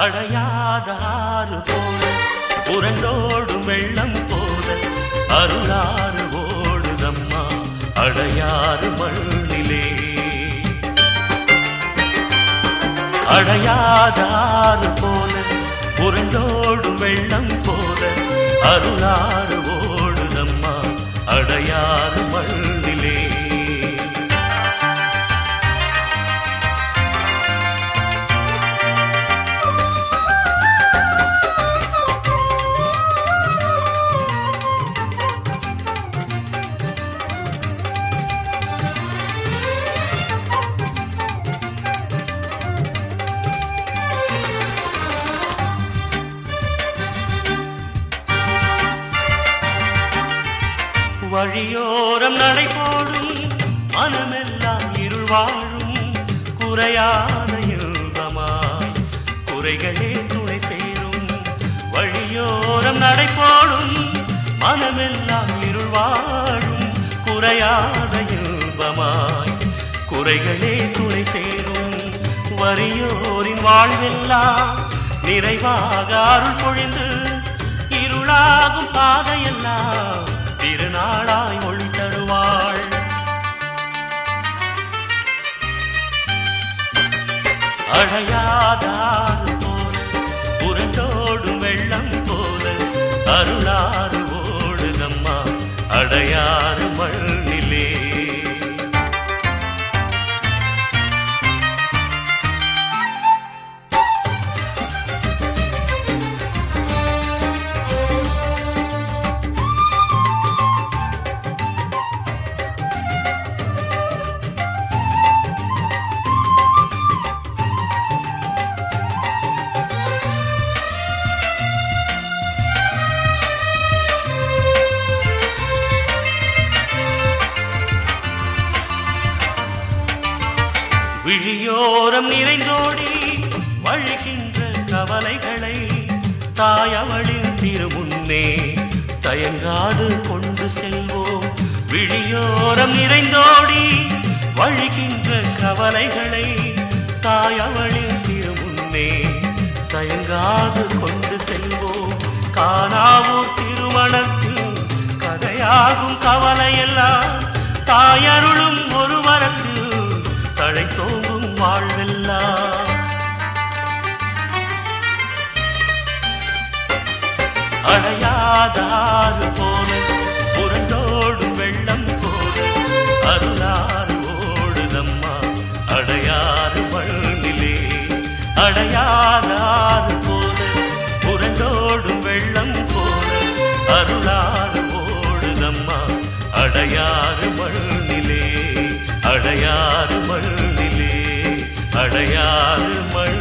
அடையாத ஆறு போல உரண்டோடும் வெள்ளம் போல அருளாறு ஓடுதம்மா அடையாறு மண்ணிலே. அடையாத ஆறு போல உரண்டோடும் வெள்ளம் போல அருளாறு ஓடுதம்மா அடையாறு மண்ணிலே. வழியோரம் நடைபோடும் மனமெல்லாம் இருள் வாழும் குறையாத இன்பமாய் குறைகளே துணை சேரும். வழியோரம் நடைபோடும் மனமெல்லாம் இருள் வாழும் குறையாத இன்பமாய் குறைகளே துணை சேரும். வறியோரின் வாழ்வெல்லாம் நிறைவாக அருள் பொழிந்து இருளாகும் பாதையெல்லாம் திருநாளாய் ஒளி தருவாள். அடையாத ஆறு போல உரண்டோடும் வெள்ளம் போல அருளாறு ஓடுதம்மா அடையாறு மண்ணிலே. விழியோரம் நிறைந்தோடி வழிகின்ற கவலைகளை தாயவளின் திருமுன்னே தயங்காது கொண்டு செல்வோம். விழியோரம் நிறைந்தோடி வழிகின்ற கவலைகளை தாயவளின் திருமுன்னே தயங்காது கொண்டு செல்வோம். காணாவூர் திருமணத்தில் கதையாகும் கவலையெல்லாம் தாயருளும் ஒரு வரத்தில் தழை தோங்கும் வாழ்வெல்லாம். அடையாத ஆறு போல புரண்டோடும் வெள்ளம் போல அருளாறு ஓடுதம்மா அடையாறு மண்ணிலே. அடையாத ஆறு போல புரண்டோடும் வெள்ளம் போல அருளாறு ஓடுதம்மா அடையாறு மண்ணிலே. அடையாறு மண்ணிலே அடையாறு மண்